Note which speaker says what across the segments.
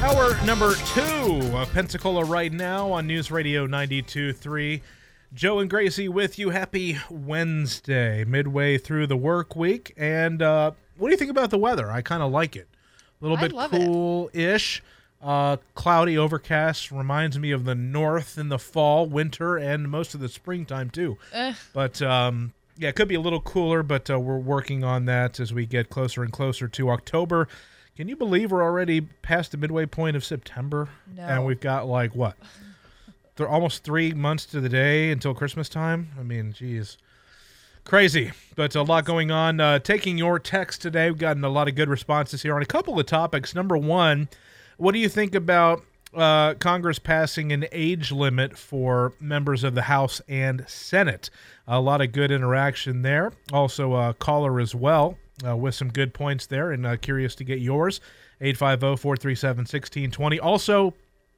Speaker 1: Hour number 2 of Pensacola right now on News Radio 92.3. Joe and Gracie with you. Happy Wednesday, midway through the work week. And what do you think about the weather? I kind of like it. A little bit cool-ish. Cloudy, overcast. Reminds me of the north in the fall, winter, and most of the springtime, too. But, yeah, it could be a little cooler, but we're working on that as we get closer and closer to October. Can you believe we're already past the midway point of September?
Speaker 2: No.
Speaker 1: And we've got, like, what? Almost 3 months to the day until Christmas time? I mean, geez. Crazy, but a lot going on. Taking your text today, we've gotten a lot of good responses here on a couple of topics. Number one, what do you think about Congress passing an age limit for members of the House and Senate? A lot of good interaction there. Also, a caller as well with some good points there, and curious to get yours. 850-437-1620. Also,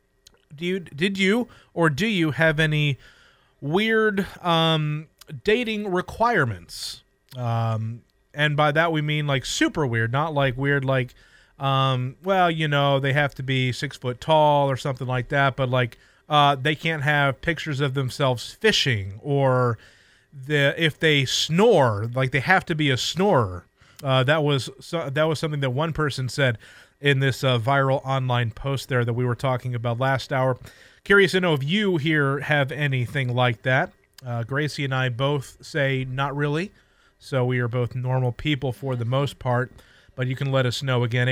Speaker 1: do you have any weird dating requirements? And by that we mean like super weird, not like weird like well, you know, they have to be 6 foot tall or something like that, but like they can't have pictures of themselves fishing, or if they snore, like they have to be a snorer. That was something that one person said in this viral online post there that we were talking about last hour. Curious to know if you here have anything like that. Gracie and I both say not really, so we are both normal people for the most part, but you can let us know. Again,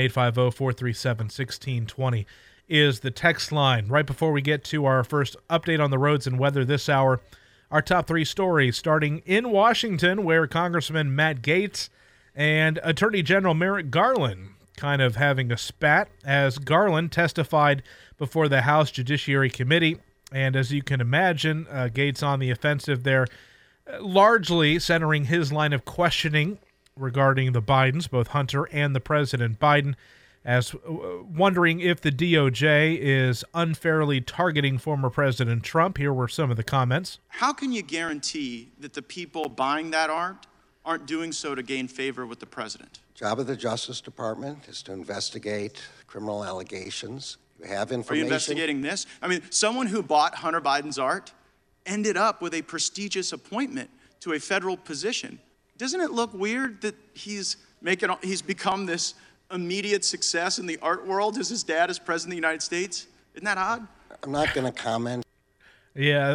Speaker 1: 850-437-1620 is the text line. Right before we get to our first update on the roads and weather this hour, our top 3 stories, starting in Washington, where Congressman Matt Gaetz and Attorney General Merrick Garland kind of having a spat as Garland testified before the House Judiciary Committee. And as you can imagine, Gaetz on the offensive there, largely centering his line of questioning regarding the Bidens, both Hunter and the President Biden, as wondering if the DOJ is unfairly targeting former President Trump. Here were some of the comments.
Speaker 3: How can you guarantee that the people buying that art aren't doing so to gain favor with the president?
Speaker 4: Job of the Justice Department is to investigate criminal allegations. You have information.
Speaker 3: Are you investigating this? I mean, someone who bought Hunter Biden's art ended up with a prestigious appointment to a federal position. Doesn't it look weird that he's become this immediate success in the art world as his dad is president of the United States? Isn't that odd?
Speaker 4: I'm not going to comment.
Speaker 1: Yeah,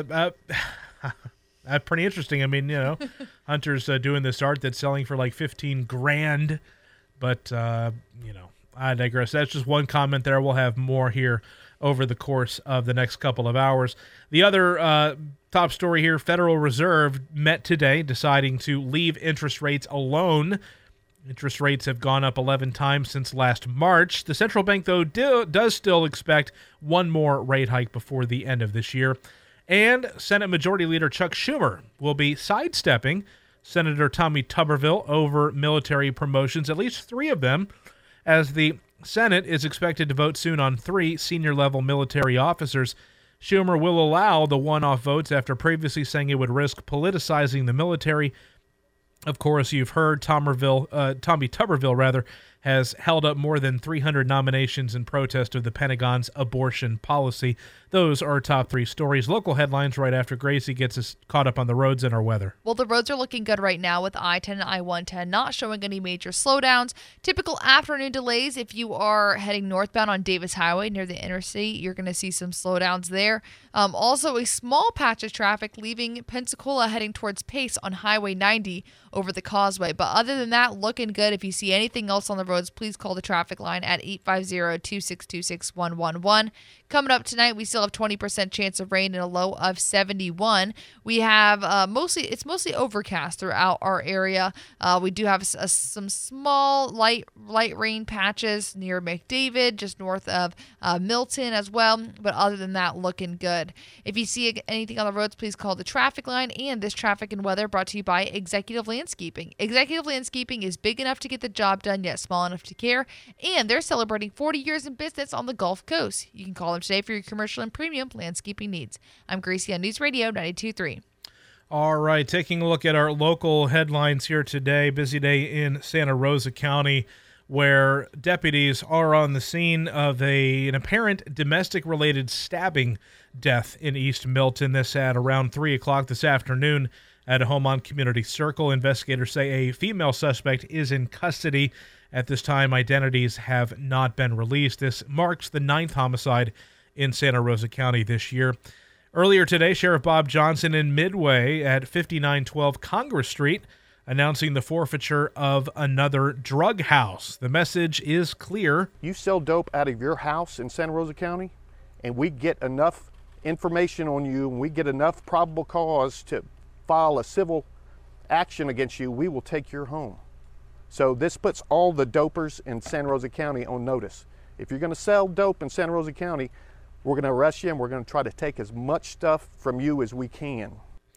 Speaker 1: that's pretty interesting. I mean, you know, Hunter's doing this art that's selling for like $15,000, but you know, I digress. That's just one comment there. We'll have more here over the course of the next couple of hours. The other top story here, Federal Reserve met today deciding to leave interest rates alone. Interest rates have gone up 11 times since last March. The central bank, though, does still expect one more rate hike before the end of this year. And Senate Majority Leader Chuck Schumer will be sidestepping Senator Tommy Tuberville over military promotions, at least 3 of them, as the Senate is expected to vote soon on 3 senior-level military officers. Schumer will allow the one-off votes after previously saying it would risk politicizing the military. Of course, you've heard Tommy Tuberville has held up more than 300 nominations in protest of the Pentagon's abortion policy. Those are our top 3 stories. Local headlines right after Gracie gets us caught up on the roads and our weather.
Speaker 2: Well, the roads are looking good right now with I-10 and I-110 not showing any major slowdowns. Typical afternoon delays if you are heading northbound on Davis Highway near the interstate. You're going to see some slowdowns there. Also, a small patch of traffic leaving Pensacola heading towards Pace on Highway 90 over the causeway. But other than that, looking good. If you see anything else on the roads, please call the traffic line at 850-262-6111. Coming up tonight, we still have 20% chance of rain and a low of 71. We have it's mostly overcast throughout our area. We do have some small light rain patches near McDavid, just north of Milton as well. But other than that, looking good. If you see anything on the roads, please call the traffic line. And this traffic and weather brought to you by Executive Landscaping. Executive Landscaping is big enough to get the job done, yet small enough to care. And they're celebrating 40 years in business on the Gulf Coast. You can call them today for your commercial and premium landscaping needs. I'm Gracie on News Radio 92.3.
Speaker 1: All right, taking a look at our local headlines here today. Busy day in Santa Rosa County where deputies are on the scene of an apparent domestic-related stabbing death in East Milton. This at around 3 o'clock this afternoon at a home on Community Circle. Investigators say a female suspect is in custody. At this time, identities have not been released. This marks the 9th homicide in Santa Rosa County this year. Earlier today, Sheriff Bob Johnson in Midway at 5912 Congress Street announcing the forfeiture of another drug house. The message is clear.
Speaker 5: You sell dope out of your house in Santa Rosa County, and we get enough information on you, and we get enough probable cause to file a civil action against you, we will take your home. So this puts all the dopers in Santa Rosa County on notice. If you're going to sell dope in Santa Rosa County, we're going to arrest you, and we're going to try to take as much stuff from you as we can.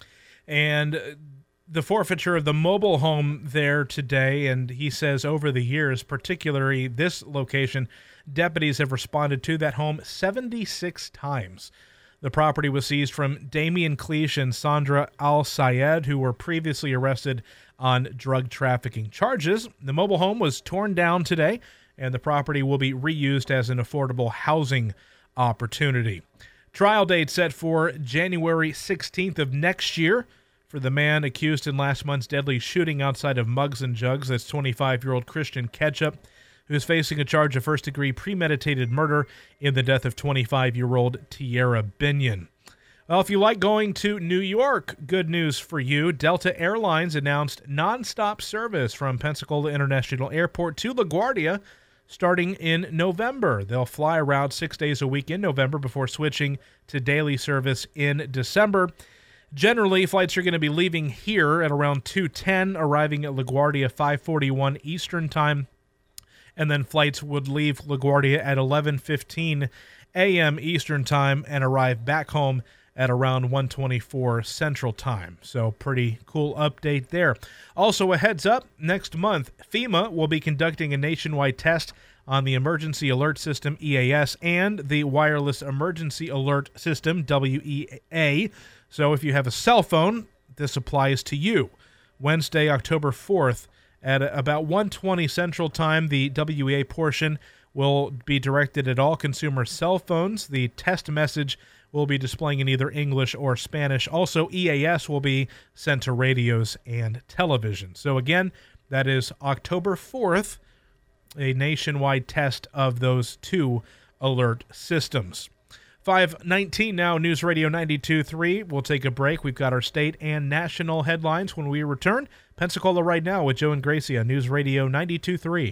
Speaker 1: And the forfeiture of the mobile home there today, and he says over the years, particularly this location, deputies have responded to that home 76 times. The property was seized from Damian Cleash and Sandra Al-Sayed, who were previously arrested on drug trafficking charges. The mobile home was torn down today, and the property will be reused as an affordable housing opportunity. Trial date set for January 16th of next year for the man accused in last month's deadly shooting outside of Mugs and Jugs. That's 25-year-old Christian Ketchup, who's facing a charge of first-degree premeditated murder in the death of 25-year-old Tierra Binion. Well, if you like going to New York, good news for you. Delta Airlines announced nonstop service from Pensacola International Airport to LaGuardia starting in November. They'll fly around 6 days a week in November before switching to daily service in December. Generally, flights are going to be leaving here at around 2:10, arriving at LaGuardia 5:41 Eastern Time, and then flights would leave LaGuardia at 11:15 a.m. Eastern Time and arrive back home at around 1:24 Central Time. So pretty cool update there. Also, a heads up, next month, FEMA will be conducting a nationwide test on the Emergency Alert System, EAS, and the Wireless Emergency Alert System, WEA. So if you have a cell phone, this applies to you. Wednesday, October 4th, at about 1:20 Central Time, the WEA portion will be directed at all consumer cell phones. The test message will be displaying in either English or Spanish. Also, EAS will be sent to radios and television. So again, that is October 4th, a nationwide test of those two alert systems. 5:19 now, News Radio 92.3. We'll take a break. We've got our state and national headlines when we return. Pensacola Right Now with Joe and Gracie on News Radio 92.3.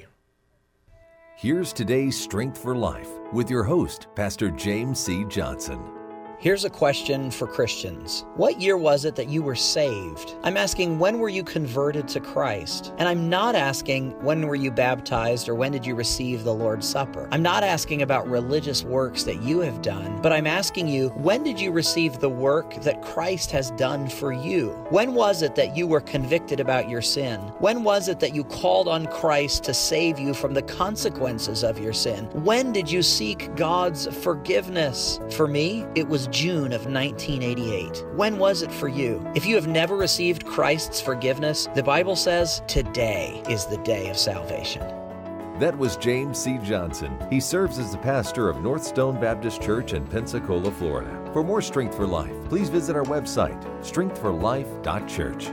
Speaker 6: Here's today's Strength for Life with your host, Pastor James C. Johnson.
Speaker 7: Here's a question for Christians. What year was it that you were saved? I'm asking, when were you converted to Christ? And I'm not asking, when were you baptized or when did you receive the Lord's Supper? I'm not asking about religious works that you have done, but I'm asking you, when did you receive the work that Christ has done for you? When was it that you were convicted about your sin? When was it that you called on Christ to save you from the consequences of your sin? When did you seek God's forgiveness? For me, it was June of 1988. When was it for you? If you have never received Christ's forgiveness, the Bible says today is the day of salvation.
Speaker 6: That was James C. Johnson. He serves as the pastor of North Stone Baptist Church in Pensacola, Florida. For more Strength for Life, please visit our website, strengthforlife.church.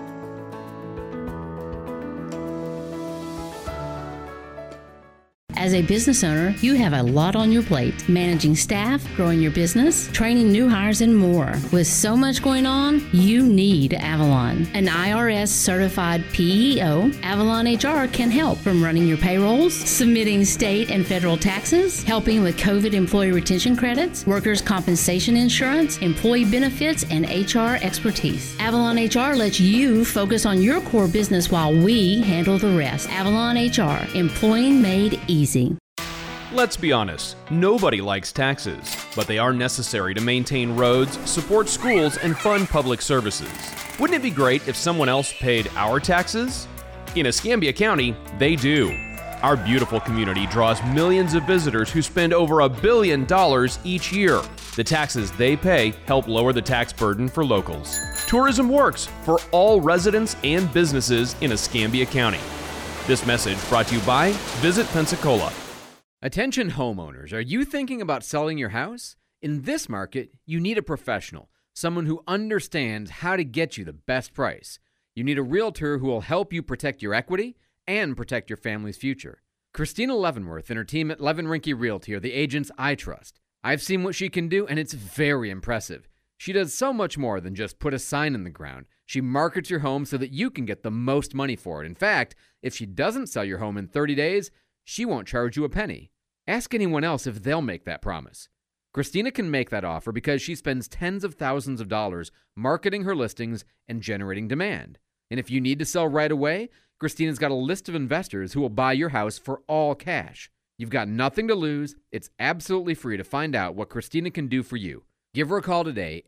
Speaker 8: As a business owner, you have a lot on your plate. Managing staff, growing your business, training new hires, and more. With so much going on, you need Avalon. An IRS certified PEO, Avalon HR can help from running your payrolls, submitting state and federal taxes, helping with COVID employee retention credits, workers' compensation insurance, employee benefits, and HR expertise. Avalon HR lets you focus on your core business while we handle the rest. Avalon HR, employing made easy.
Speaker 9: Let's be honest, nobody likes taxes, but they are necessary to maintain roads, support schools, and fund public services. Wouldn't it be great if someone else paid our taxes? In Escambia County, they do. Our beautiful community draws millions of visitors who spend over $1 billion each year. The taxes they pay help lower the tax burden for locals. Tourism works for all residents and businesses in Escambia County. This message brought to you by Visit Pensacola.
Speaker 10: Attention homeowners, are you thinking about selling your house? In this market, you need a professional, someone who understands how to get you the best price. You need a realtor who will help you protect your equity and protect your family's future. Christina Leavenworth and her team at Levin Rinke Realty are the agents I trust. I've seen what she can do, and it's very impressive. She does so much more than just put a sign in the ground. She markets your home so that you can get the most money for it. In fact, if she doesn't sell your home in 30 days, she won't charge you a penny. Ask anyone else if they'll make that promise. Christina can make that offer because she spends tens of thousands of dollars marketing her listings and generating demand. And if you need to sell right away, Christina's got a list of investors who will buy your house for all cash. You've got nothing to lose. It's absolutely free to find out what Christina can do for you. Give her a call today,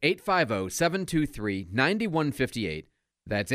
Speaker 10: 850-723-9158. That's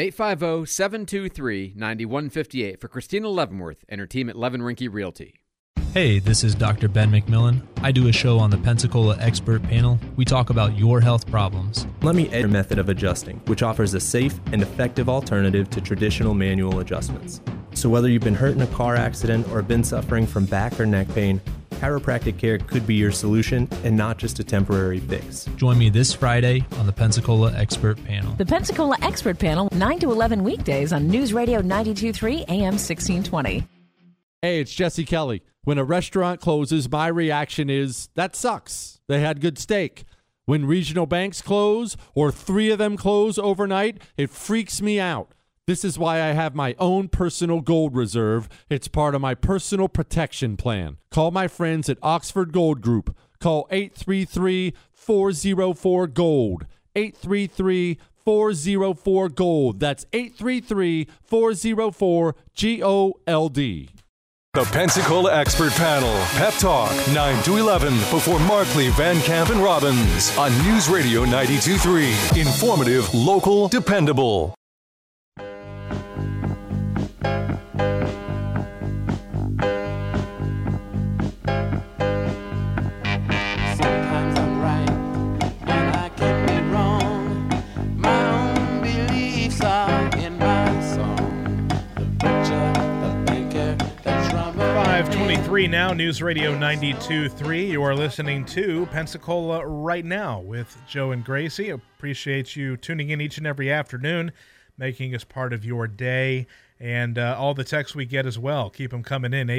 Speaker 10: 850-723-9158 for Christina Leavenworth and her team at Levin Rinke Realty.
Speaker 11: Hey, this is Dr. Ben McMillan. I do a show on the Pensacola Expert Panel. We talk about your health problems.
Speaker 12: Let me add a method of adjusting, which offers a safe and effective alternative to traditional manual adjustments. So whether you've been hurt in a car accident or been suffering from back or neck pain, chiropractic care could be your solution and not just a temporary fix.
Speaker 11: Join me this Friday on the Pensacola Expert Panel.
Speaker 13: The Pensacola Expert Panel, 9 to 11 weekdays on News Radio 92.3 AM 1620.
Speaker 14: Hey, it's Jesse Kelly. When a restaurant closes, my reaction is, that sucks. They had good steak. When regional banks close, or 3 of them close overnight, it freaks me out. This is why I have my own personal gold reserve. It's part of my personal protection plan. Call my friends at Oxford Gold Group. Call 833-404-GOLD. 833-404-GOLD. That's 833-404-GOLD.
Speaker 15: The Pensacola Expert Panel, Pep Talk, 9 to 11, before Markley, Van Camp, and Robbins on News Radio 92.3. Informative, local, dependable.
Speaker 1: Now, News Radio 92.3. You are listening to Pensacola Right Now with Joe and Gracie. Appreciate you tuning in each and every afternoon, making us part of your day, and all the texts we get as well. Keep them coming in,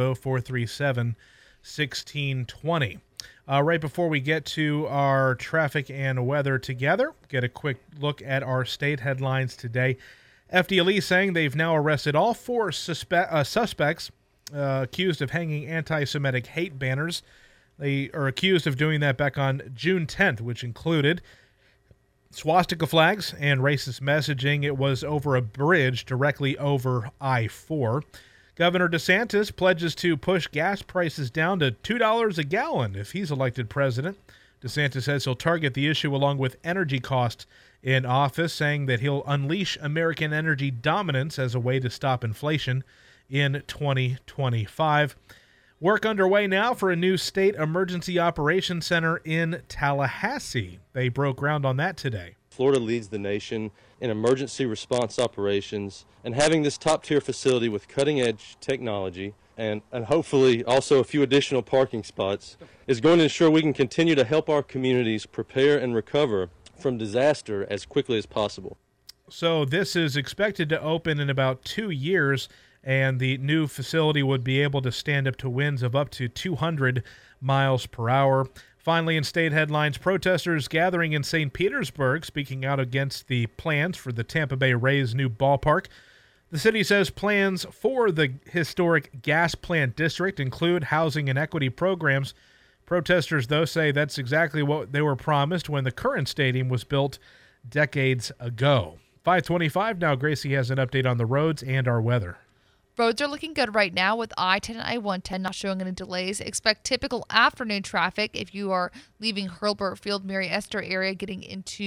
Speaker 1: 850-437-1620. Right before we get to our traffic and weather together, get a quick look at our state headlines today. FDLE saying they've now arrested all 4 suspects accused of hanging anti-Semitic hate banners. They are accused of doing that back on June 10th, which included swastika flags and racist messaging. It was over a bridge directly over I-4. Governor DeSantis pledges to push gas prices down to $2 a gallon if he's elected president. DeSantis says he'll target the issue along with energy costs in office, saying that he'll unleash American energy dominance as a way to stop inflation in 2025. Work underway now for a new state emergency operations center in Tallahassee. They broke ground on that today.
Speaker 16: Florida leads the nation in emergency response operations, and having this top-tier facility with cutting-edge technology and hopefully also a few additional parking spots is going to ensure we can continue to help our communities prepare and recover from disaster as quickly as possible.
Speaker 1: So this is expected to open in about 2 years, and the new facility would be able to stand up to winds of up to 200 miles per hour. Finally, in state headlines, protesters gathering in St. Petersburg speaking out against the plans for the Tampa Bay Rays' new ballpark. The city says plans for the historic gas plant district include housing and equity programs. Protesters, though, say that's exactly what they were promised when the current stadium was built decades ago. 5:25 now. Gracie has an update on the roads and our weather.
Speaker 2: Roads are looking good right now with I-10 and I-110 not showing any delays. Expect typical afternoon traffic if you are leaving Hurlburt Field, Mary Esther area, getting into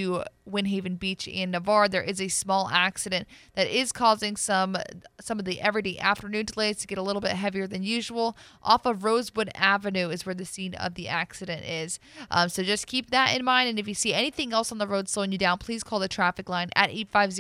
Speaker 2: Windhaven Beach in Navarre. There is a small accident that is causing some of the everyday afternoon delays to get a little bit heavier than usual. Off of Rosewood Avenue is where the scene of the accident is. So just keep that in mind. And if you see anything else on the road slowing you down, please call the traffic line at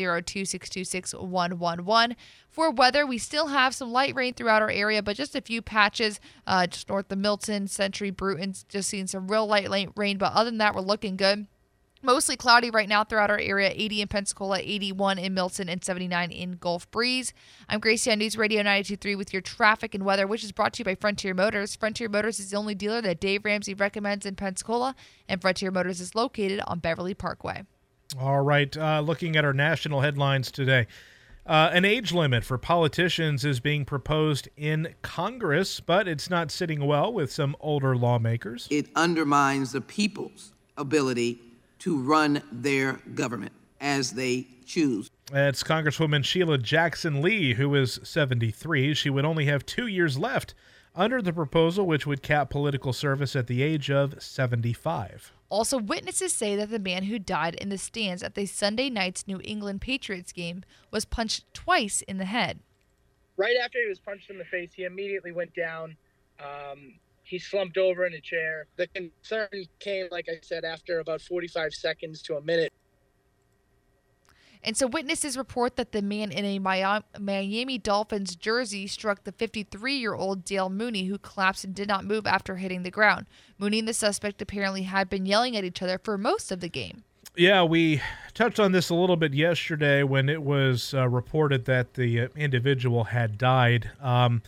Speaker 2: 850-2626-111. For weather, we still have some light rain throughout our area, but just a few patches just north of Milton, Century, Bruton, just seeing some real light rain. But other than that, we're looking good. Mostly cloudy right now throughout our area, 80 in Pensacola, 81 in Milton, and 79 in Gulf Breeze. I'm Gracie on News Radio 92.3 with your traffic and weather, which is brought to you by Frontier Motors. Frontier Motors is the only dealer that Dave Ramsey recommends in Pensacola, and Frontier Motors is located on Beverly Parkway.
Speaker 1: All right, looking at our national headlines today. An age limit for politicians is being proposed in Congress, but it's not sitting well with some older lawmakers.
Speaker 17: It undermines the people's ability to run their government as they choose.
Speaker 1: It's Congresswoman Sheila Jackson Lee, who is 73. She would only have 2 years left under the proposal, which would cap political service at the age of 75.
Speaker 2: Also, witnesses say that the man who died in the stands at the Sunday night's New England Patriots game was punched twice in the head.
Speaker 18: Right after he was punched in the face, he immediately went down. He slumped over in a chair. The concern came, like I said, after about 45 seconds to a minute.
Speaker 2: And so witnesses report that the man in a Miami Dolphins jersey struck the 53-year-old Dale Mooney, who collapsed and did not move after hitting the ground. Mooney and the suspect apparently had been yelling at each other for most of the game.
Speaker 1: Yeah, we touched on this a little bit yesterday when it was reported that the individual had died. The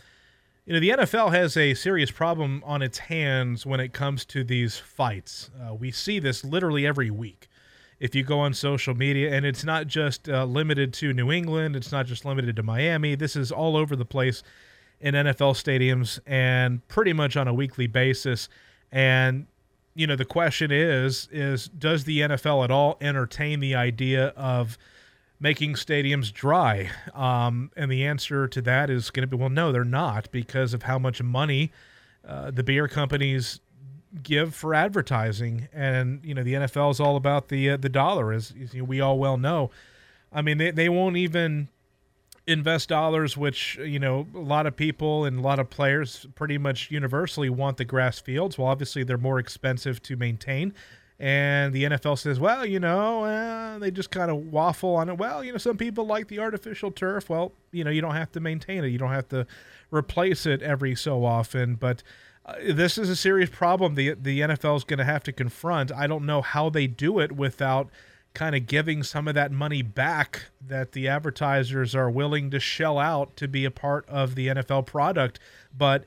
Speaker 1: NFL has a serious problem on its hands when it comes to these fights. We see this literally every week. If you go on social media, and it's not just limited to New England, it's not just limited to Miami. This is all over the place in NFL stadiums and pretty much on a weekly basis. And, the question is does the NFL at all entertain the idea of making stadiums dry? And the answer to that is going to be, well, no, they're not, because of how much money the beer companies give for advertising. And the NFL is all about the dollar, as we all well know. I mean, they won't even invest dollars, which a lot of people and a lot of players pretty much universally want the grass fields. Well, obviously they're more expensive to maintain, and the NFL says, well, they just kind of waffle on it. Well, some people like the artificial turf. Well, you don't have to maintain it, you don't have to replace it every so often. But this is a serious problem the NFL is going to have to confront. I don't know how they do it without kind of giving some of that money back that the advertisers are willing to shell out to be a part of the NFL product. But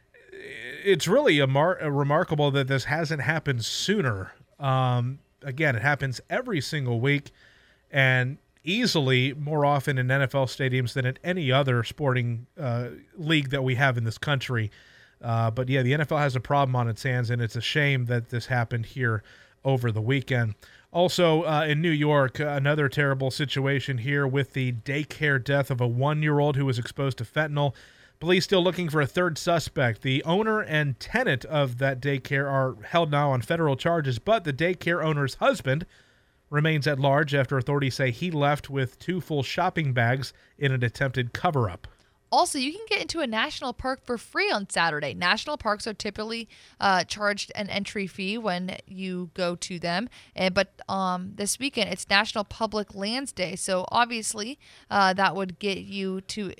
Speaker 1: it's really remarkable that this hasn't happened sooner. Again, it happens every single week and easily more often in NFL stadiums than at any other sporting league that we have in this country. But yeah, the NFL has a problem on its hands, and it's a shame that this happened here over the weekend. Also, in New York, another terrible situation here with the daycare death of a 1-year-old who was exposed to fentanyl. Police still looking for a third suspect. The owner and tenant of that daycare are held now on federal charges, but the daycare owner's husband remains at large after authorities say he left with 2 full shopping bags in an attempted cover-up.
Speaker 2: Also, you can get into a national park for free on Saturday. National parks are typically charged an entry fee when you go to them. But this weekend, it's National Public Lands Day. So obviously, that would let you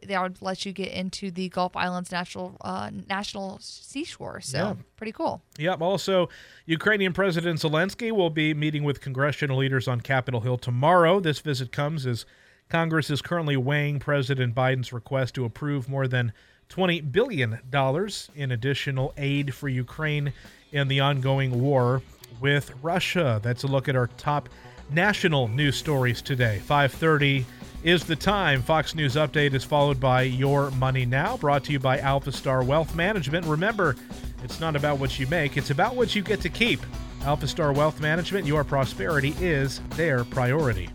Speaker 2: get into the Gulf Islands National Seashore. So yeah. Pretty cool.
Speaker 1: Yep. Also, Ukrainian President Zelensky will be meeting with congressional leaders on Capitol Hill tomorrow. This visit comes as Congress is currently weighing President Biden's request to approve more than $20 billion in additional aid for Ukraine in the ongoing war with Russia. That's a look at our top national news stories today. 5:30 is the time. Fox News Update is followed by Your Money Now, brought to you by Alpha Star Wealth Management. Remember, it's not about what you make, it's about what you get to keep. Alpha Star Wealth Management, your prosperity is their priority.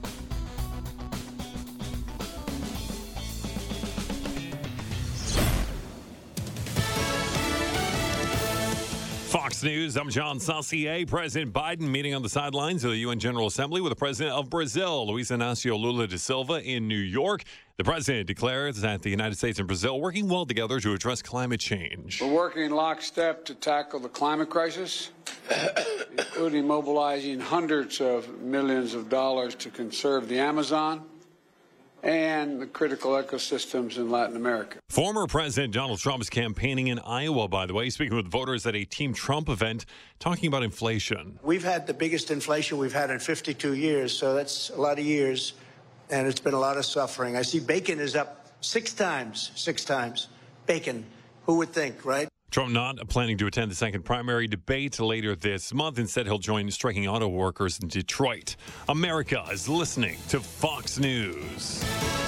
Speaker 19: Fox News, I'm John Saucier. President Biden meeting on the sidelines of the UN General Assembly with the president of Brazil, Luiz Inácio Lula da Silva, in New York. The president declares that the United States and Brazil are working well together to address climate change.
Speaker 20: We're working in lockstep to tackle the climate crisis, including mobilizing hundreds of millions of dollars to conserve the Amazon and the critical ecosystems in Latin America.
Speaker 19: Former President Donald Trump is campaigning in Iowa, by the way, speaking with voters at a Team Trump event, talking about inflation.
Speaker 21: We've had the biggest inflation we've had in 52 years, so that's a lot of years, and it's been a lot of suffering. I see bacon is up 6 times. Bacon. Who would think, right?
Speaker 19: Trump not planning to attend the second primary debate later this month. Instead, he'll join striking auto workers in Detroit. America is listening to Fox News.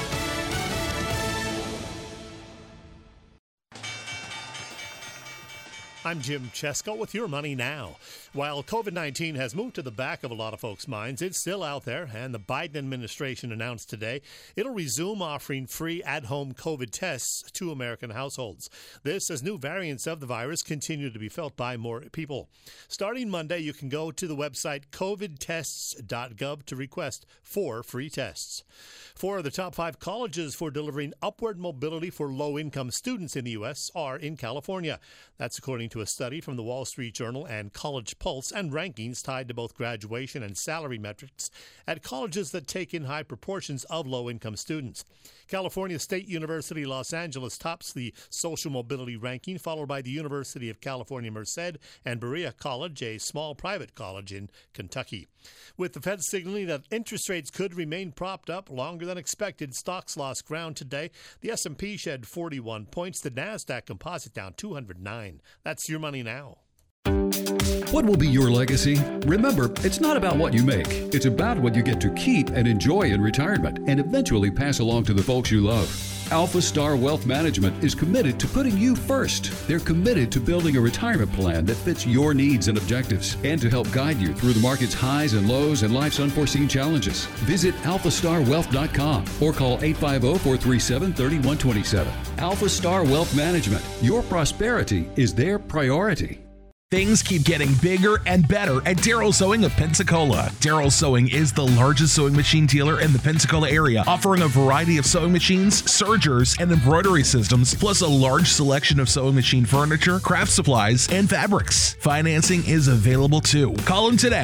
Speaker 22: I'm Jim Chesko with Your Money Now. While COVID-19 has moved to the back of a lot of folks' minds, it's still out there, and the Biden administration announced today it'll resume offering free at-home COVID tests to American households. This as new variants of the virus continue to be felt by more people. Starting Monday, you can go to the website covidtests.gov to request 4 free tests. 4 of the top 5 colleges for delivering upward mobility for low-income students in the U.S. are in California. That's according to a study from the Wall Street Journal and College Pulse, and rankings tied to both graduation and salary metrics at colleges that take in high proportions of low-income students. California State University Los Angeles tops the social mobility ranking, followed by the University of California Merced and Berea College, a small private college in Kentucky. With the Fed signaling that interest rates could remain propped up longer than expected, stocks lost ground today. The S&P shed 41 points, the NASDAQ composite down 209. That's Your Money Now.
Speaker 23: What will be your legacy? Remember, it's not about what you make. It's about what you get to keep and enjoy in retirement and eventually pass along to the folks you love. Alpha Star Wealth Management is committed to putting you first. They're committed to building a retirement plan that fits your needs and objectives and to help guide you through the market's highs and lows and life's unforeseen challenges. Visit alphastarwealth.com or call 850-437-3127. Alpha Star Wealth Management. Your prosperity is their priority.
Speaker 24: Things keep getting bigger and better at Darrell Sewing of Pensacola. Darrell Sewing is the largest sewing machine dealer in the Pensacola area, offering a variety of sewing machines, sergers, and embroidery systems, plus a large selection of sewing machine furniture, craft supplies, and fabrics. Financing is available too. Call them today,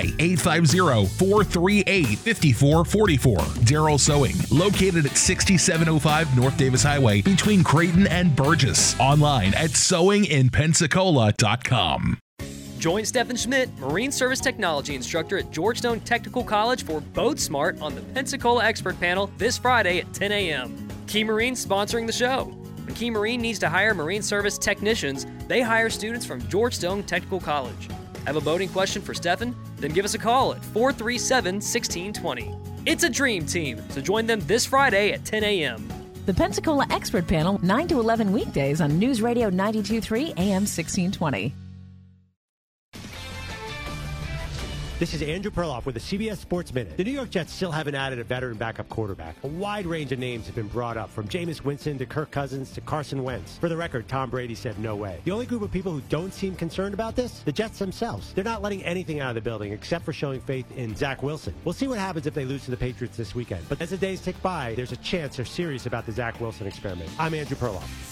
Speaker 24: 850-438-5444. Darrell Sewing, located at 6705 North Davis Highway between Creighton and Burgess. Online at sewinginpensacola.com.
Speaker 25: Join Stephen Schmidt, Marine Service Technology Instructor at Georgetown Technical College for Boat Smart on the Pensacola Expert Panel this Friday at 10 a.m. Key Marine sponsoring the show. When Key Marine needs to hire Marine Service technicians, they hire students from Georgetown Technical College. Have a boating question for Stephen? Then give us a call at 437-1620. It's a dream team, so join them this Friday at 10 a.m.
Speaker 13: The Pensacola Expert Panel, 9 to 11 weekdays on News Radio 92.3 AM 1620.
Speaker 26: This is Andrew Perloff with the CBS Sports Minute. The New York Jets still haven't added a veteran backup quarterback. A wide range of names have been brought up, from Jameis Winston to Kirk Cousins to Carson Wentz. For the record, Tom Brady said no way. The only group of people who don't seem concerned about this? The Jets themselves. They're not letting anything out of the building except for showing faith in Zach Wilson. We'll see what happens if they lose to the Patriots this weekend. But as the days tick by, there's a chance they're serious about the Zach Wilson experiment. I'm Andrew Perloff.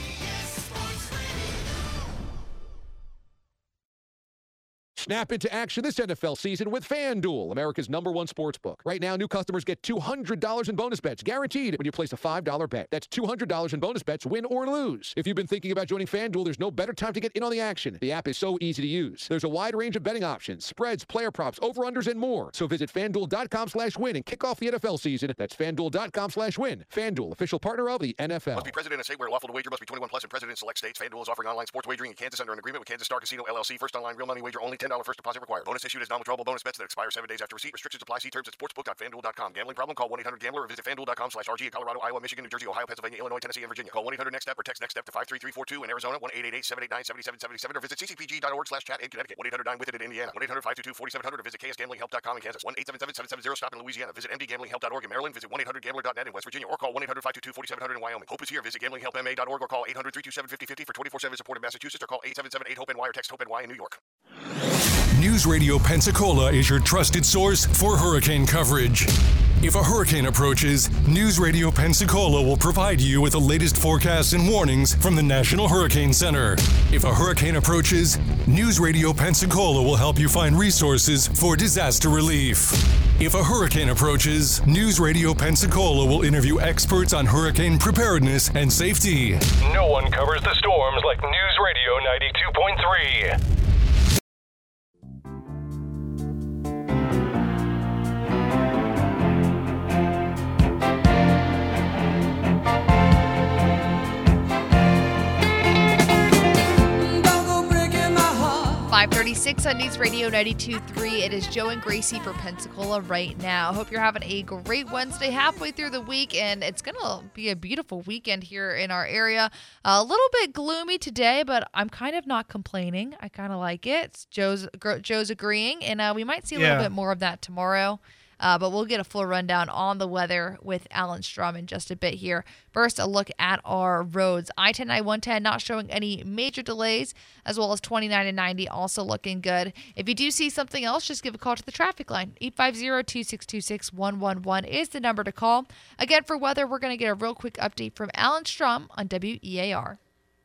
Speaker 27: Snap into action this NFL season with FanDuel, America's #1 sportsbook. Right now, new customers get $200 in bonus bets, guaranteed when you place a $5 bet. That's $200 in bonus bets, win or lose. If you've been thinking about joining FanDuel, there's no better time to get in on the action. The app is so easy to use. There's a wide range of betting options, spreads, player props, over-unders, and more. So visit FanDuel.com/win and kick off the NFL season. That's FanDuel.com/win. FanDuel, official partner of the NFL.
Speaker 28: Must be present in a state where lawful to wager. Must be 21 plus and present in select states. FanDuel is offering online sports wagering in Kansas under an agreement with Kansas Star Casino, LLC. First online real money wager only. $10
Speaker 27: first deposit required. Bonus issued as non-withdrawable bonus bets that expire 7 days after receipt. Restrictions apply. See terms at sportsbook.fanduel.com. Gambling problem? Call 1-800-GAMBLER or visit fanduel.com/RG in Colorado, Iowa, Michigan, New Jersey, Ohio, Pennsylvania, Illinois, Tennessee, and Virginia. Call 1-800-NEXT-STEP or text NEXT-STEP to 53342 in Arizona, 1-888-789-7777 or visit ccpg.org/chat in Connecticut, 1-800-9-WITH-IT in Indiana, 1-800-522-4700 or visit KSGamblingHelp.com in Kansas, 1-877-770-STOP in Louisiana. Visit mdgamblinghelp.org in Maryland. Visit 1-800-GAMBLER.net in West Virginia or call 1-800-522-4700 in Wyoming. Hope is here. Visit gamblinghelpma.org or call 800-327-5050 for 24/7 support in Massachusetts or call 877-8-HOPE-NY or text HOPE-NY in New York.
Speaker 15: News Radio Pensacola is your trusted source for hurricane coverage. If a hurricane approaches, News Radio Pensacola will provide you with the latest forecasts and warnings from the National Hurricane Center. If a hurricane approaches, News Radio Pensacola will help you find resources for disaster relief. If a hurricane approaches, News Radio Pensacola will interview experts on hurricane preparedness and safety.
Speaker 3: No one covers the storms like News Radio 92.3.
Speaker 2: 5:36 on News Radio 92.3. It is Joe and Gracie for Pensacola right now. Hope you're having a great Wednesday, halfway through the week, and it's going to be a beautiful weekend here in our area. A little bit gloomy today, but I'm kind of not complaining. I kind of like it. Joe's agreeing, and we might see a little bit more of that tomorrow. But we'll get a full rundown on the weather with Alan Strum in just a bit here. First, a look at our roads. I-10, I-110 not showing any major delays, as well as 29 and 90 also looking good. If you do see something else, just give a call to the traffic line. 850-262-6111 is the number to call. Again, for weather, we're going to get a real quick update from Alan Strum on WEAR.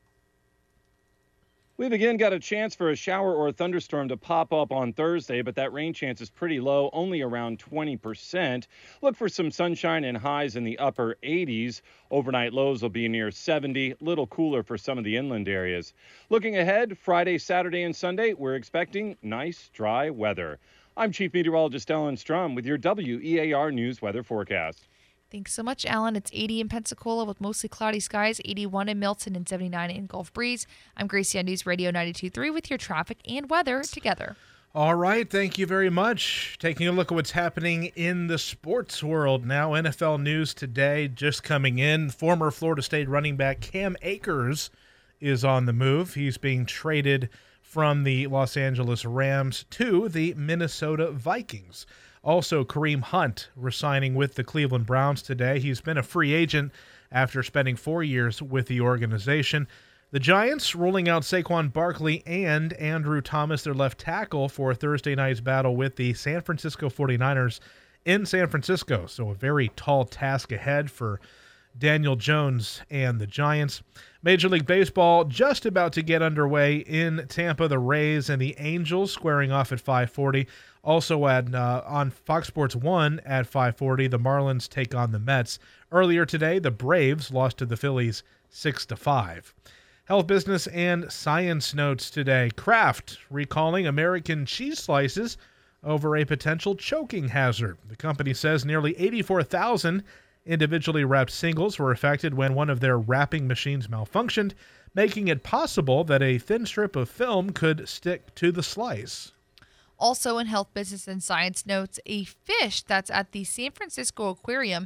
Speaker 4: We've again got a chance for a shower or a thunderstorm to pop up on Thursday, but that rain chance is pretty low, only around 20%. Look for some sunshine and highs in the upper 80s. Overnight lows will be near 70, little cooler for some of the inland areas. Looking ahead, Friday, Saturday, and Sunday, we're expecting nice, dry weather. I'm Chief Meteorologist Alan Strum with your WEAR News weather forecast.
Speaker 2: Thanks so much, Alan. It's 80 in Pensacola with mostly cloudy skies, 81 in Milton, and 79 in Gulf Breeze. I'm Gracie on News Radio 92.3 with your traffic and weather together.
Speaker 1: All right, thank you very much. Taking a look at what's happening in the sports world now. NFL news today just coming in. Former Florida State running back Cam Akers is on the move. He's being traded from the Los Angeles Rams to the Minnesota Vikings. Also, Kareem Hunt resigning with the Cleveland Browns today. He's been a free agent after spending 4 years with the organization. The Giants ruling out Saquon Barkley and Andrew Thomas, their left tackle, for Thursday night's battle with the San Francisco 49ers in San Francisco. So a very tall task ahead for Daniel Jones and the Giants. Major League Baseball just about to get underway in Tampa. The Rays and the Angels squaring off at 5:40. Also on Fox Sports 1 at 5:40, the Marlins take on the Mets. Earlier today, the Braves lost to the Phillies 6-5. Health, business, and science notes today. Kraft recalling American cheese slices over a potential choking hazard. The company says nearly 84,000 individually wrapped singles were affected when one of their wrapping machines malfunctioned, making it possible that a thin strip of film could stick to the slice.
Speaker 2: Also in health, business, and science notes, a fish that's at the San Francisco Aquarium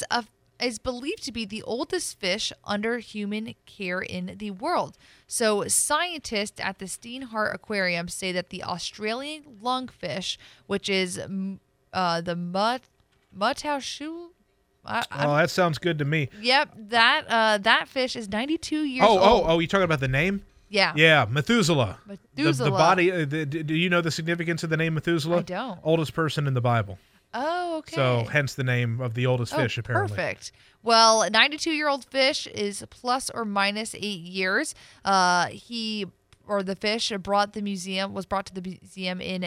Speaker 2: is believed to be the oldest fish under human care in the world. So scientists at the Steinhardt Aquarium say that the Australian lungfish, which is the Mutaushul.
Speaker 1: That sounds good to me.
Speaker 2: Yep, that fish is 92 years old.
Speaker 1: Oh, you talking about the name?
Speaker 2: Yeah.
Speaker 1: Yeah, Methuselah.
Speaker 2: Methuselah.
Speaker 1: The body, do you know the significance of the name Methuselah?
Speaker 2: I don't.
Speaker 1: Oldest person in the Bible.
Speaker 2: Oh, okay.
Speaker 1: So hence the name of the oldest fish, apparently.
Speaker 2: Perfect. Well, a 92-year-old fish is plus or minus 8 years. The fish was brought to the museum in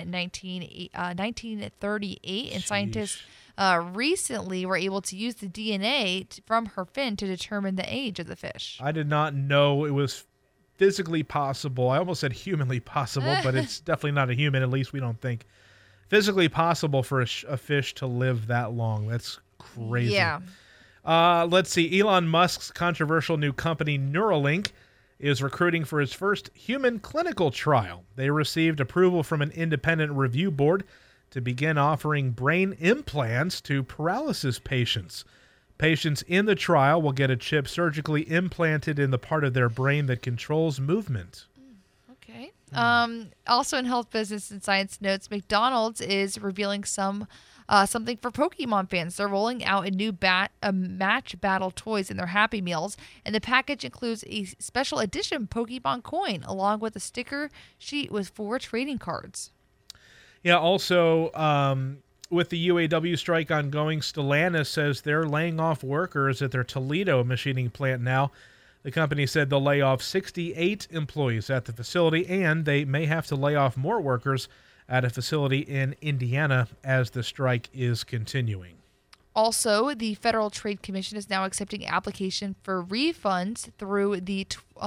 Speaker 2: 1938, and scientists recently were able to use the DNA from her fin to determine the age of the fish.
Speaker 1: I did not know it was physically possible. I almost said humanly possible, but it's definitely not a human, at least we don't think. Physically possible for a fish to live that long. That's crazy.
Speaker 2: Yeah.
Speaker 1: Let's see. Elon Musk's controversial new company, Neuralink, is recruiting for its first human clinical trial. They received approval from an independent review board to begin offering brain implants to paralysis patients. Patients in the trial will get a chip surgically implanted in the part of their brain that controls movement.
Speaker 2: Okay. Also in health, business, and science notes, McDonald's is revealing something for Pokemon fans. They're rolling out a new match battle toys in their Happy Meals, and the package includes a special edition Pokemon coin along with a sticker sheet with 4 trading cards.
Speaker 1: Yeah, also, with the UAW strike ongoing, Stellantis says they're laying off workers at their Toledo machining plant now. The company said they'll lay off 68 employees at the facility, and they may have to lay off more workers at a facility in Indiana as the strike is continuing.
Speaker 2: Also, the Federal Trade Commission is now accepting application for refunds through the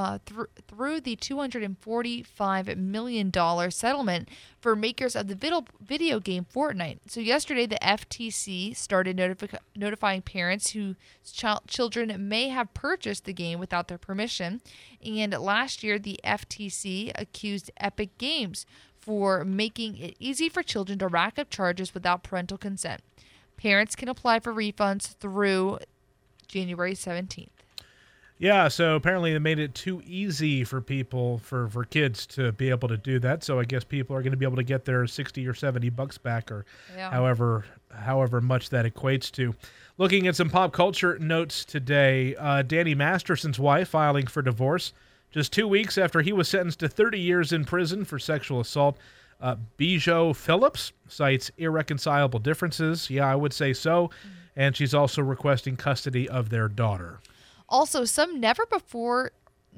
Speaker 2: $245 million settlement for makers of the video game Fortnite. So yesterday, the FTC started notifying parents whose children may have purchased the game without their permission. And last year, the FTC accused Epic Games for making it easy for children to rack up charges without parental consent. Parents can apply for refunds through January 17th.
Speaker 1: Yeah, so apparently they made it too easy for people, for kids to be able to do that. So I guess people are going to be able to get their $60 or $70 back, or however much that equates to. Looking at some pop culture notes today, Danny Masterson's wife filing for divorce just 2 weeks after he was sentenced to 30 years in prison for sexual assault. Bijou Phillips cites irreconcilable differences. Yeah, I would say so. And she's also requesting custody of their daughter.
Speaker 2: Also, some never before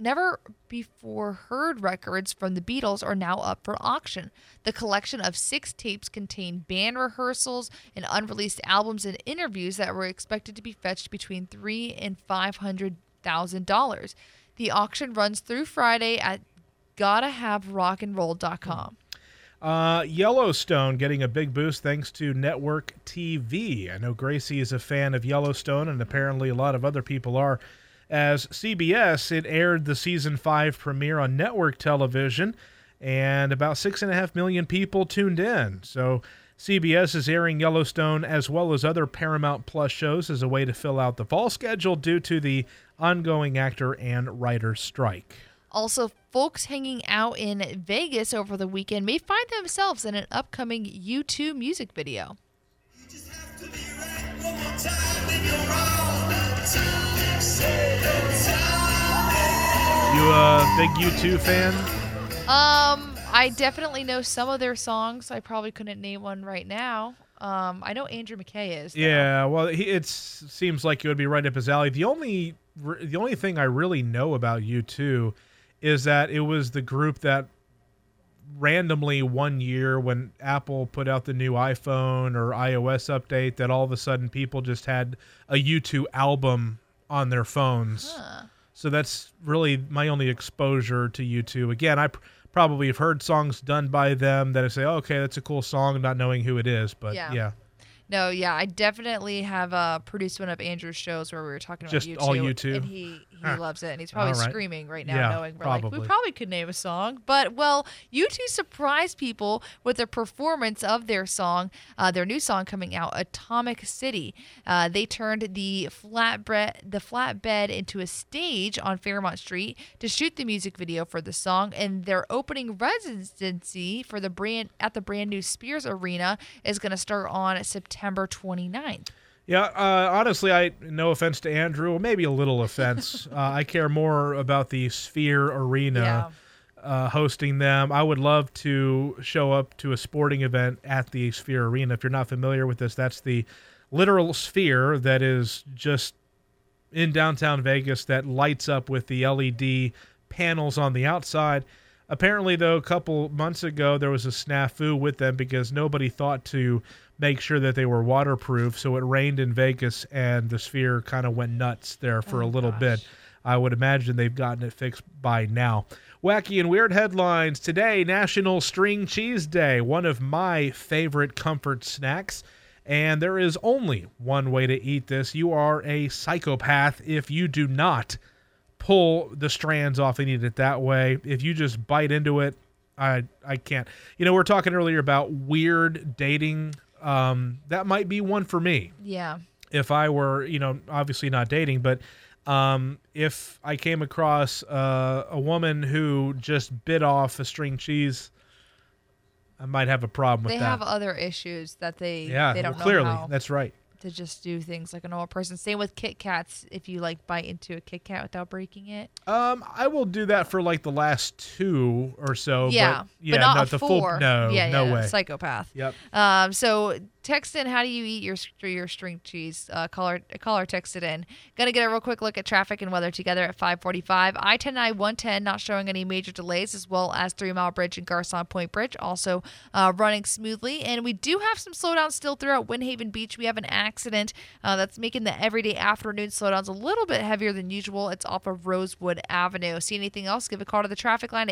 Speaker 2: heard records from the Beatles are now up for auction. The collection of 6 tapes contain band rehearsals and unreleased albums and interviews that were expected to be fetched between $300,000 and $500,000. The auction runs through Friday at GottaHaveRockandRoll.com.
Speaker 1: Yellowstone getting a big boost thanks to network TV. I know Gracie is a fan of Yellowstone, and apparently a lot of other people are. As CBS, it aired the season 5 premiere on network television, and about 6.5 million people tuned in. So CBS is airing Yellowstone as well as other Paramount Plus shows as a way to fill out the fall schedule due to the ongoing actor and writer strike.
Speaker 2: Also, folks hanging out in Vegas over the weekend may find themselves in an upcoming U2 music video.
Speaker 1: You a big U2 fan?
Speaker 2: I definitely know some of their songs. I probably couldn't name one right now. I know Andrew McKay is, though.
Speaker 1: Yeah, well, it seems like it would be right up his alley. The only thing I really know about U2 is that it was the group that randomly one year when Apple put out the new iPhone or iOS update, that all of a sudden people just had a U2 album on their phones. So that's really my only exposure to U2. Again, I probably have heard songs done by them that I say, oh, okay, that's a cool song, not knowing who it is. But yeah.
Speaker 2: No, yeah, I definitely have produced one of Andrew's shows where we were talking about
Speaker 1: just
Speaker 2: U2.
Speaker 1: all U2?
Speaker 2: And he loves it, and he's probably screaming right now, knowing we probably could name a song. But, well, U2 surprised people with their performance of their song, their new song coming out, Atomic City. They turned the flatbed into a stage on Fairmont Street to shoot the music video for the song, and their opening residency for the brand new Spears Arena is going to start on September 29th.
Speaker 1: Yeah, honestly, no offense to Andrew, or maybe a little offense. I care more about the Sphere Arena hosting them. I would love to show up to a sporting event at the Sphere Arena. If you're not familiar with this, that's the literal sphere that is just in downtown Vegas that lights up with the LED panels on the outside. Apparently, though, a couple months ago, there was a snafu with them because nobody thought to make sure that they were waterproof. So it rained in Vegas, and the Sphere kind of went nuts there for a little bit. I would imagine they've gotten it fixed by now. Wacky and weird headlines. Today, National String Cheese Day, one of my favorite comfort snacks. And there is only one way to eat this. You are a psychopath if you do not pull the strands off and eat it that way. If you just bite into it, I can't. We're talking earlier about weird dating. That might be one for me.
Speaker 2: Yeah.
Speaker 1: If I were, obviously not dating, but if I came across a woman who just bit off a string cheese, I might have a problem with
Speaker 2: They
Speaker 1: that.
Speaker 2: have other issues that they don't know
Speaker 1: clearly.
Speaker 2: how
Speaker 1: That's right.
Speaker 2: to just do things like a normal person. Same with Kit Kats. If you bite into a Kit Kat without breaking it.
Speaker 1: I will do that for the last 2 or so.
Speaker 2: Yeah,
Speaker 1: but
Speaker 2: not
Speaker 1: the
Speaker 2: 4.
Speaker 1: full. No, no way.
Speaker 2: Psychopath.
Speaker 1: Yep.
Speaker 2: So text in, how do you eat your string cheese? Call or text it in. Gonna get a real quick look at traffic and weather together at 5:45. I-10 I-110 not showing any major delays, as well as 3 Mile Bridge and Garcon Point Bridge also running smoothly. And we do have some slowdowns still throughout Windhaven Beach. We have an accident that's making the everyday afternoon slowdowns a little bit heavier than usual. It's off of Rosewood Avenue. See anything else? Give a call to the traffic line at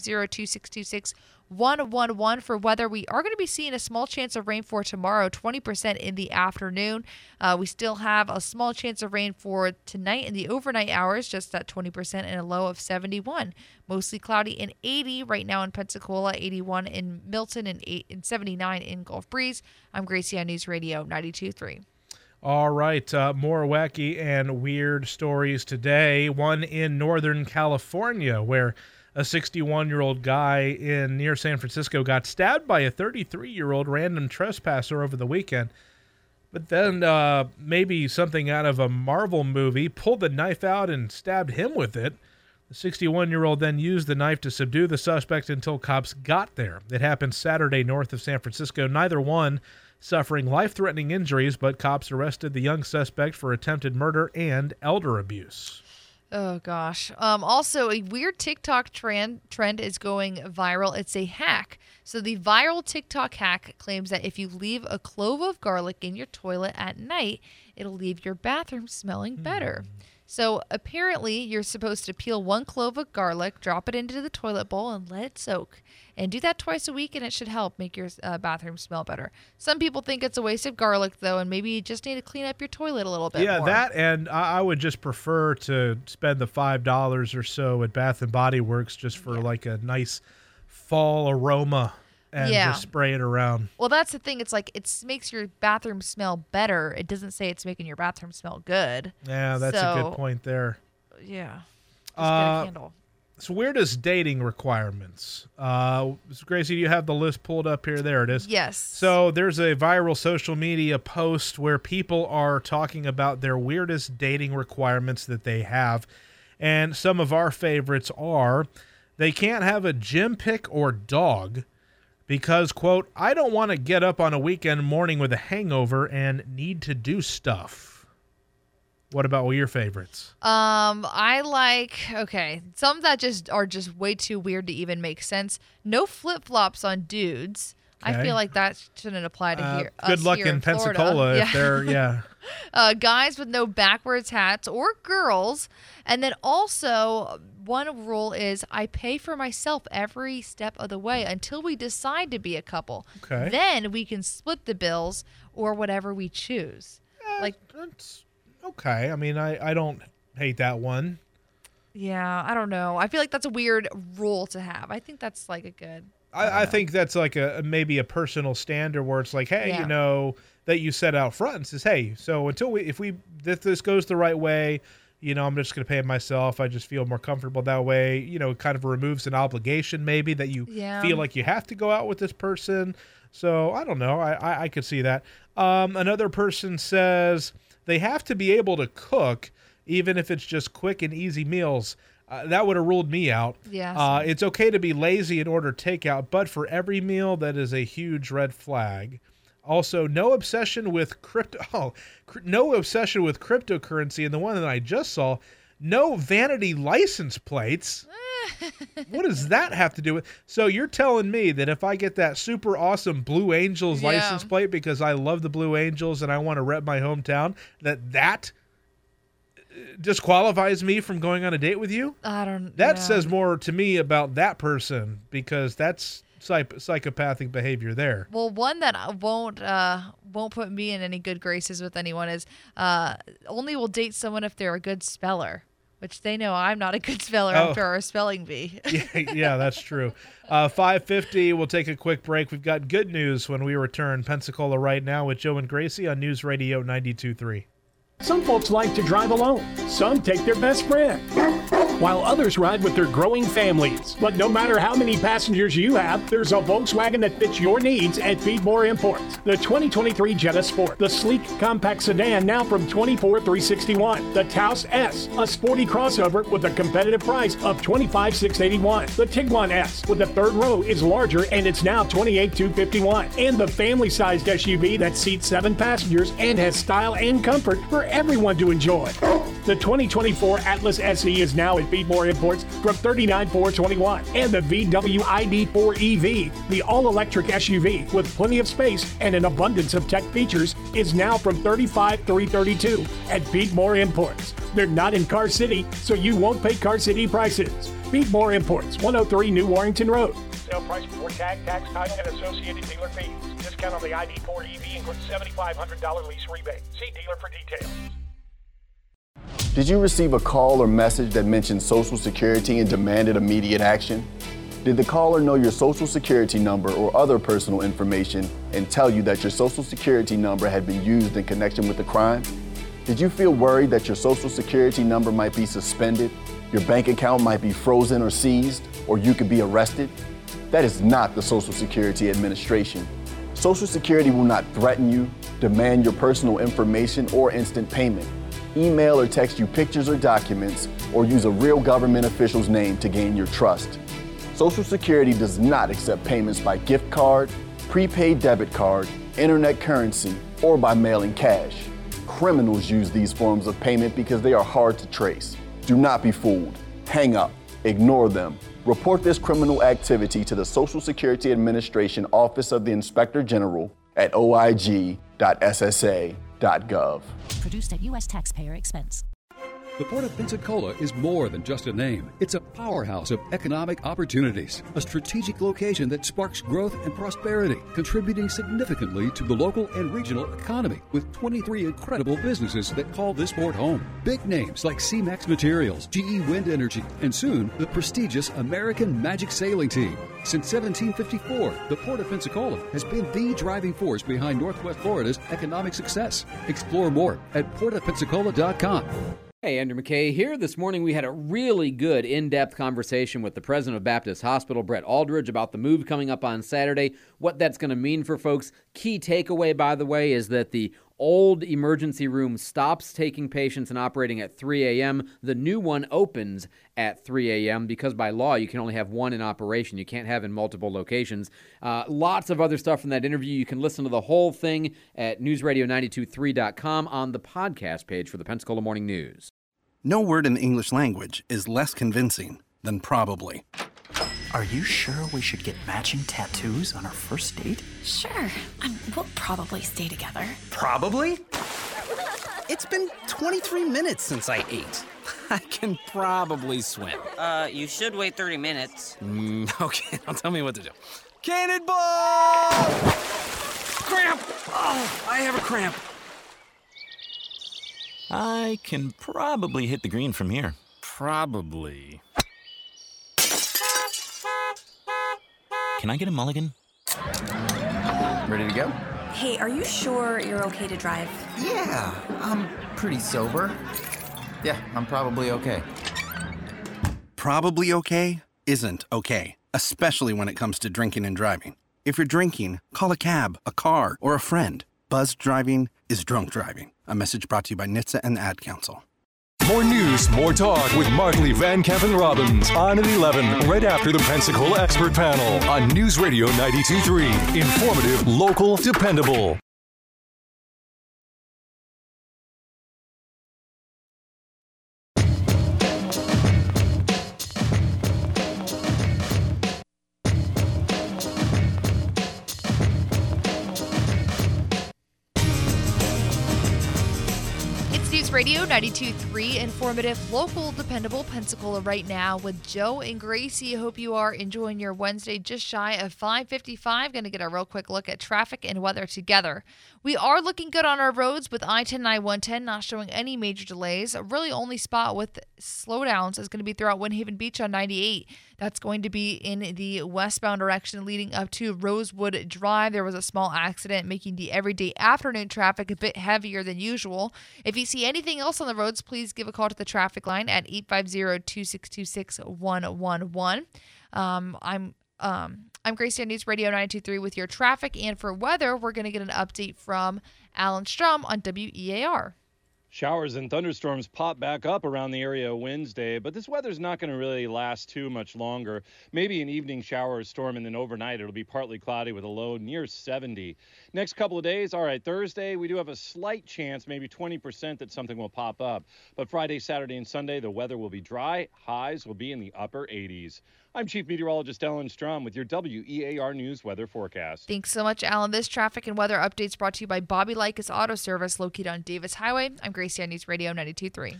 Speaker 2: 850-2626-111 for weather. We are going to be seeing a small chance of rain for tomorrow, 20% in the afternoon. We still have a small chance of rain for tonight in the overnight hours, just at 20% and a low of 71. Mostly cloudy and 80 right now in Pensacola, 81 in Milton, and 79 in Gulf Breeze. I'm Gracie on News Radio 92.3.
Speaker 1: All right, more wacky and weird stories today. One in Northern California, where a 61-year-old guy near San Francisco got stabbed by a 33-year-old random trespasser over the weekend. But then maybe something out of a Marvel movie pulled the knife out and stabbed him with it. The 61-year-old then used the knife to subdue the suspect until cops got there. It happened Saturday north of San Francisco. Neither one suffering life-threatening injuries, but cops arrested the young suspect for attempted murder and elder abuse.
Speaker 2: Oh, gosh. Also, a weird TikTok trend is going viral. It's a hack. So the viral TikTok hack claims that if you leave a clove of garlic in your toilet at night, it'll leave your bathroom smelling better. So apparently you're supposed to peel 1 clove of garlic, drop it into the toilet bowl, and let it soak. And do that twice a week, and it should help make your bathroom smell better. Some people think it's a waste of garlic, though, and maybe you just need to clean up your toilet a little bit more.
Speaker 1: That, and I would just prefer to spend the $5 or so at Bath & Body Works just for a nice fall aroma and just spray it around.
Speaker 2: Well, that's the thing. It's it makes your bathroom smell better. It doesn't say it's making your bathroom smell good.
Speaker 1: Yeah, that's a good point there.
Speaker 2: Yeah. Just get a handle.
Speaker 1: So weirdest dating requirements. Gracie, do you have the list pulled up here? There it is.
Speaker 2: Yes.
Speaker 1: So there's a viral social media post where people are talking about their weirdest dating requirements that they have. And some of our favorites are they can't have a gym pick or dog because, quote, I don't want to get up on a weekend morning with a hangover and need to do stuff. What about your favorites?
Speaker 2: I like, some that are just way too weird to even make sense. No flip-flops on dudes. Okay. I feel like that shouldn't apply to here.
Speaker 1: Good luck in Pensacola if they're,
Speaker 2: guys with no backwards hats or girls. And then also, one rule is I pay for myself every step of the way until we decide to be a couple.
Speaker 1: Okay.
Speaker 2: Then we can split the bills or whatever we choose.
Speaker 1: That's okay. I mean, I don't hate that one.
Speaker 2: Yeah, I don't know. I feel like that's a weird rule to have. I think that's a good...
Speaker 1: I think that's maybe a personal standard where it's hey, that you set out front and says, hey, so if this goes the right way, I'm just going to pay it myself. I just feel more comfortable that way. It kind of removes an obligation maybe that you feel like you have to go out with this person. So I don't know. I could see that. Another person says they have to be able to cook, even if it's just quick and easy meals. That would have ruled me out.
Speaker 2: Yeah.
Speaker 1: It's okay to be lazy and order takeout, but for every meal, that is a huge red flag. Also, no obsession with cryptocurrency. And the one that I just saw, no vanity license plates. What does that have to do with? So you're telling me that if I get that super awesome Blue Angels license plate because I love the Blue Angels and I want to rep my hometown, that disqualifies me from going on a date with you? That says more to me about that person because that's psychopathic behavior there.
Speaker 2: Well, one that won't put me in any good graces with anyone is only will date someone if they're a good speller, which they know I'm not a good speller after our spelling bee.
Speaker 1: Yeah, that's true. 5:50, we'll take a quick break. We've got good news when we return. Pensacola Right Now with Joe and Gracie on News Radio 92.3.
Speaker 5: Some folks like to drive alone. Some take their best friend, while others ride with their growing families. But no matter how many passengers you have, there's a Volkswagen that fits your needs at Beatmore Imports. The 2023 Jetta Sport, the sleek compact sedan now from $24,361. The Taos S, a sporty crossover with a competitive price of $25,681. The Tiguan S with the third row is larger and it's now $28,251. And the family-sized SUV that seats 7 passengers and has style and comfort for everyone to enjoy. The 2024 Atlas SE is now at Beatmore Imports from $39,421. And the VW ID4 EV, the all-electric SUV with plenty of space and an abundance of tech features, is now from $35,332 at Beatmore Imports. They're not in Car City, so you won't pay Car City prices. Beatmore Imports, 103 New Warrington Road. Sale price before tax, title, and associated dealer fees. Discount on the ID4 EV includes $7,500 lease rebate. See dealer for details.
Speaker 6: Did you receive a call or message that mentioned Social Security and demanded immediate action? Did the caller know your Social Security number or other personal information and tell you that your Social Security number had been used in connection with the crime? Did you feel worried that your Social Security number might be suspended, your bank account might be frozen or seized, or you could be arrested? That is not the Social Security Administration. Social Security will not threaten you, demand your personal information, or instant payment, email or text you pictures or documents, or use a real government official's name to gain your trust. Social Security does not accept payments by gift card, prepaid debit card, internet currency, or by mailing cash. Criminals use these forms of payment because they are hard to trace. Do not be fooled. Hang up. Ignore them. Report this criminal activity to the Social Security Administration Office of the Inspector General at oig.ssa.gov.
Speaker 7: Produced at U.S. taxpayer expense.
Speaker 23: The Port of Pensacola is more than just a name. It's a powerhouse of economic opportunities, a strategic location that sparks growth and prosperity, contributing significantly to the local and regional economy, with 23 incredible businesses that call this port home. Big names like C-Max Materials, GE Wind Energy, and soon the prestigious American Magic Sailing Team. Since 1754, the Port of Pensacola has been the driving force behind Northwest Florida's economic success. Explore more at portofpensacola.com.
Speaker 8: Hey, Andrew McKay here. This morning we had a really good in-depth conversation with the president of Baptist Hospital, Brett Aldridge, about the move coming up on Saturday, what that's going to mean for folks. Key takeaway, by the way, is that the old emergency room stops taking patients and operating at 3 a.m. The new one opens at 3 a.m. because by law you can only have one in operation. You can't have in multiple locations. Lots of other stuff from that interview. You can listen to the whole thing at newsradio923.com on the podcast page for the Pensacola Morning News.
Speaker 9: No word in the English language is less convincing than probably.
Speaker 10: Are you sure we should get matching tattoos on our first date?
Speaker 12: Sure. We'll probably stay together.
Speaker 10: Probably? It's been 23 minutes since I ate. I can probably swim.
Speaker 28: You should wait 30 minutes.
Speaker 10: Okay, now tell me what to do. Cannonball! Cramp! Oh, I have a cramp.
Speaker 29: I can probably hit the green from here.
Speaker 10: Probably.
Speaker 29: Can I get a mulligan?
Speaker 10: Ready to go?
Speaker 12: Hey, are you sure you're okay to drive?
Speaker 10: Yeah, I'm pretty sober. Yeah, I'm probably okay. Probably okay isn't okay, especially when it comes to drinking and driving. If you're drinking, call a cab, a car, or a friend. Buzzed driving is drunk driving. A message brought to you by NHTSA and the Ad Council.
Speaker 15: More news, more talk with Markley, Van Camp, and Robbins on at 11, right after the Pensacola Expert Panel on News Radio 92.3. Informative, local, dependable.
Speaker 2: Radio 92.3, informative, local, dependable Pensacola right now with Joe and Gracie. Hope you are enjoying your Wednesday just shy of 5:55. Going to get a real quick look at traffic and weather together. We are looking good on our roads with I-10 and I-110 not showing any major delays. A really only spot with slowdowns is going to be throughout Windhaven Beach on 98. That's going to be in the westbound direction leading up to Rosewood Drive. There was a small accident making the everyday afternoon traffic a bit heavier than usual. If you see anything else on the roads, please give a call to the traffic line at 850-262-6111. I'm Gracie on News Radio 92.3 with your traffic, and for weather, we're going to get an update from Alan Strum on WEAR.
Speaker 4: Showers and thunderstorms pop back up around the area Wednesday, but this weather's not going to really last too much longer. Maybe an evening shower or storm, and then overnight it'll be partly cloudy with a low near 70. Next couple of days, all right, Thursday, we do have a slight chance, maybe 20% that something will pop up. But Friday, Saturday, and Sunday, the weather will be dry. Highs will be in the upper 80s. I'm Chief Meteorologist Alan Strum with your WEAR News weather forecast.
Speaker 2: Thanks so much, Alan. This traffic and weather updates brought to you by Bobby Likas Auto Service located on Davis Highway. I'm Gracie on News Radio 92.3.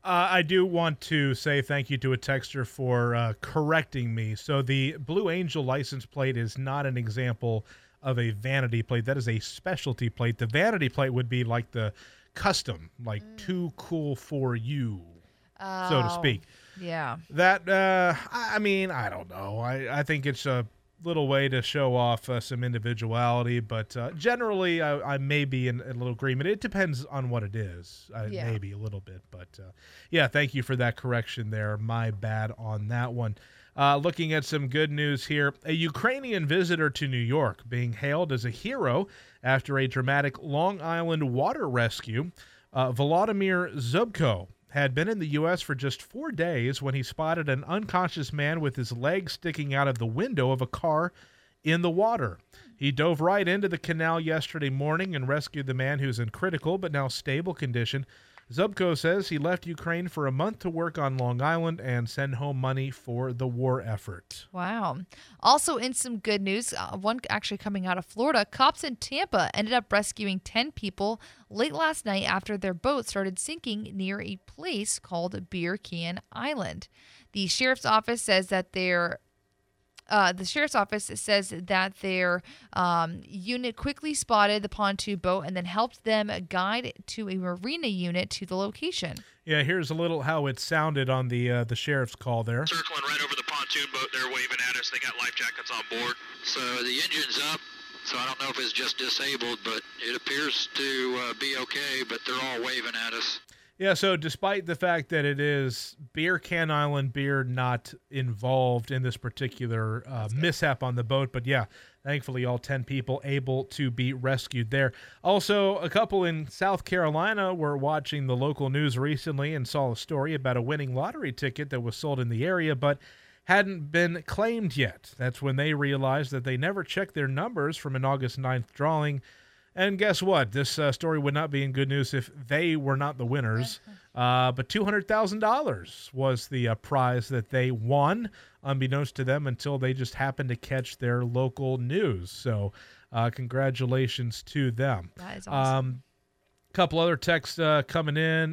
Speaker 1: I do want to say thank you to a texter for correcting me. So the Blue Angel license plate is not an example of a vanity plate. That is a specialty plate. The vanity plate would be like the custom, like too cool for you, so to speak.
Speaker 2: Yeah.
Speaker 1: That, I mean, I don't know. I think it's a little way to show off some individuality, but generally I may be in a little agreement. It depends on what it is, maybe a little bit. But, yeah, thank you for that correction there. My bad on that one. Looking at some good news here, a Ukrainian visitor to New York being hailed as a hero after a dramatic Long Island water rescue. Volodymyr Zubko had been in the U.S. for just 4 days when he spotted an unconscious man with his legs sticking out of the window of a car in the water. He dove right into the canal yesterday morning and rescued the man who's in critical but now stable condition. Zubko says he left Ukraine for a month to work on Long Island and send home money for the war effort.
Speaker 2: Wow. Also in some good news, one actually coming out of Florida, cops in Tampa ended up rescuing 10 people late last night after their boat started sinking near a place called Beer Can Island. The sheriff's office says that their unit quickly spotted the pontoon boat and then helped them guide to a marina unit to the location.
Speaker 1: Yeah, here's a little how it sounded on the sheriff's call there.
Speaker 11: Circling right over the pontoon boat, they're waving at us. They got life jackets on board. So the engine's up, so I don't know if it's just disabled, but it appears to be okay, but they're all waving at us.
Speaker 1: Yeah, so despite the fact that it is Beer Can Island, beer not involved in this particular mishap on the boat, but yeah, thankfully all 10 people able to be rescued there. Also, a couple in South Carolina were watching the local news recently and saw a story about a winning lottery ticket that was sold in the area, but hadn't been claimed yet. That's when they realized that they never checked their numbers from an August 9th drawing. And guess what? This story would not be in good news if they were not the winners. But $200,000 was the prize that they won, unbeknownst to them, until they just happened to catch their local news. So congratulations to them.
Speaker 2: That is awesome.
Speaker 1: Couple other texts coming in.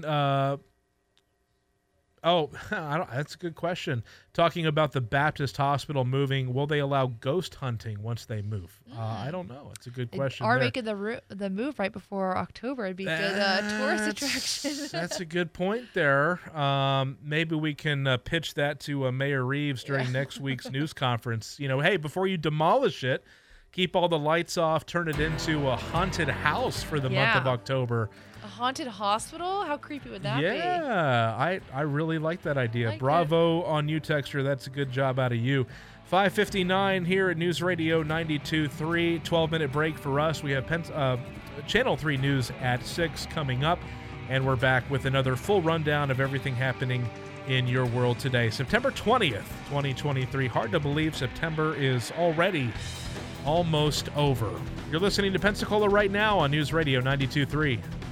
Speaker 1: That's a good question. Talking about the Baptist Hospital moving, will they allow ghost hunting once they move? I don't know. It's a good question.
Speaker 2: Or making the move right before October. It'd be a good tourist attraction.
Speaker 1: That's a good point there. Maybe we can pitch that to Mayor Reeves during next week's news conference. You know, hey, before you demolish it, keep all the lights off, turn it into a haunted house for the month of October.
Speaker 2: A haunted hospital? How creepy would that be?
Speaker 1: Yeah, I really like that idea. Bravo on you, Texture. That's a good job out of you. 5:59 here at News Radio 92.3. 12-minute break for us. We have Channel 3 News at 6 coming up, and we're back with another full rundown of everything happening in your world today. September 20th, 2023. Hard to believe September is already almost over. You're listening to Pensacola right now on News Radio 92.3.